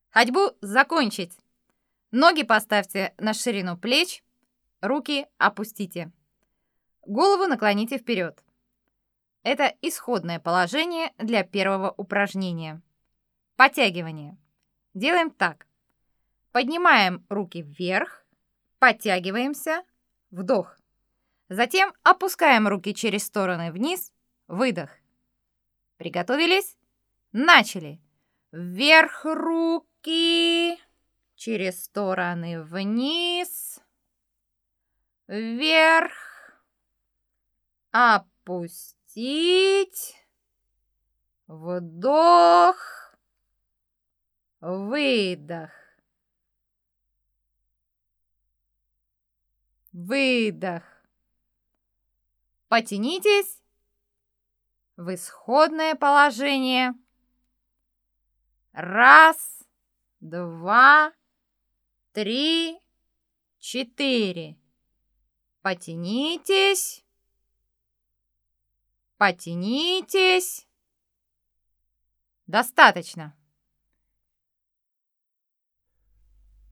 Ходьбу закончить. Ноги поставьте на ширину плеч, руки опустите. Голову наклоните вперед. Это исходное положение для первого упражнения. Подтягивание. Делаем так. Поднимаем руки вверх, подтягиваемся, вдох. Затем опускаем руки через стороны вниз, выдох. Приготовились? Начали. Вверх руки, через стороны вниз, вверх, опустить, вдох, выдох, выдох. Потянитесь в исходное положение. Раз, два, три, четыре. Потянитесь. Потянитесь. Достаточно.